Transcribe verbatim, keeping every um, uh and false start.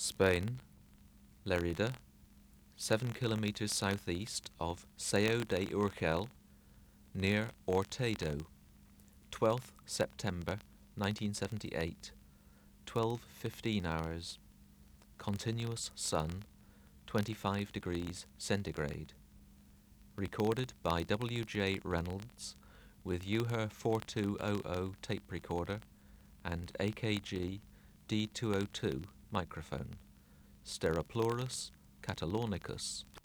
Spain, Lerida, seven kilometers southeast of Seo de Urgel, near Ortedo, twelfth September nineteen seventy-eight, twelve fifteen hours, continuous sun, twenty-five degrees centigrade. Recorded by W J Reynolds with U H R forty-two hundred tape recorder and A K G D two oh two microphone. Steroplurus catalonicus.